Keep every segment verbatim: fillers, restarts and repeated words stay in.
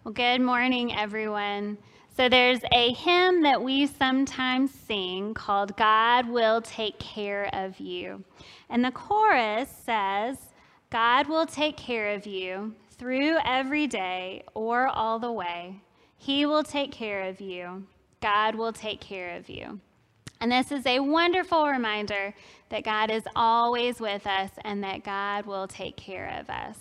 Well, good morning, everyone. So there's a hymn that we sometimes sing called God Will Take Care of You. And the chorus says, God will take care of you through every day or all the way. He will take care of you. God will take care of you. And this is a wonderful reminder that God is always with us and that God will take care of us.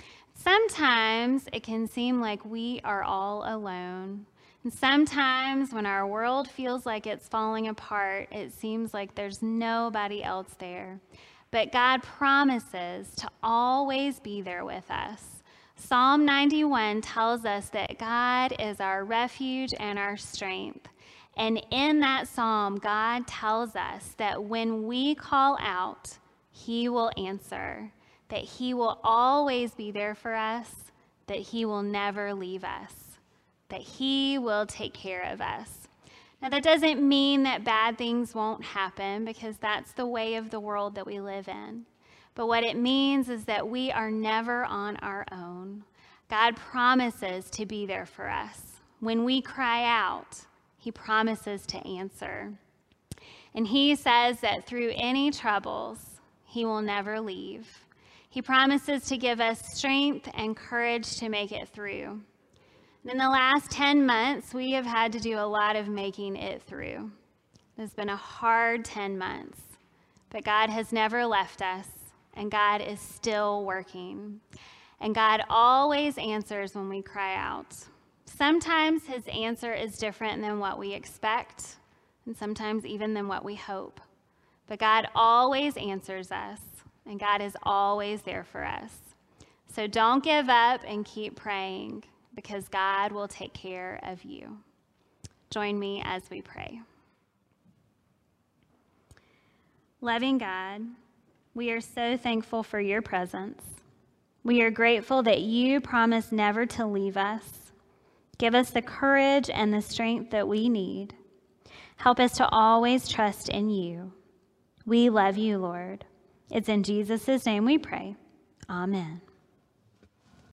Sometimes it can seem like we are all alone. And sometimes when our world feels like it's falling apart, it seems like there's nobody else there. But God promises to always be there with us. Psalm ninety-one tells us that God is our refuge and our strength. And in that psalm, God tells us that when we call out, he will answer, that he will always be there for us, that he will never leave us, that he will take care of us. Now, that doesn't mean that bad things won't happen, because that's the way of the world that we live in. But what it means is that we are never on our own. God promises to be there for us. When we cry out, he promises to answer. And he says that through any troubles, he will never leave. He promises to give us strength and courage to make it through. In the last ten months, we have had to do a lot of making it through. It's been a hard ten months, but God has never left us, and God is still working. And God always answers when we cry out. Sometimes his answer is different than what we expect, and sometimes even than what we hope. But God always answers us, and God is always there for us. So don't give up and keep praying, because God will take care of you. Join me as we pray. Loving God, we are so thankful for your presence. We are grateful that you promise never to leave us. Give us the courage and the strength that we need. Help us to always trust in you. We love you, Lord. It's in Jesus' name we pray. Amen.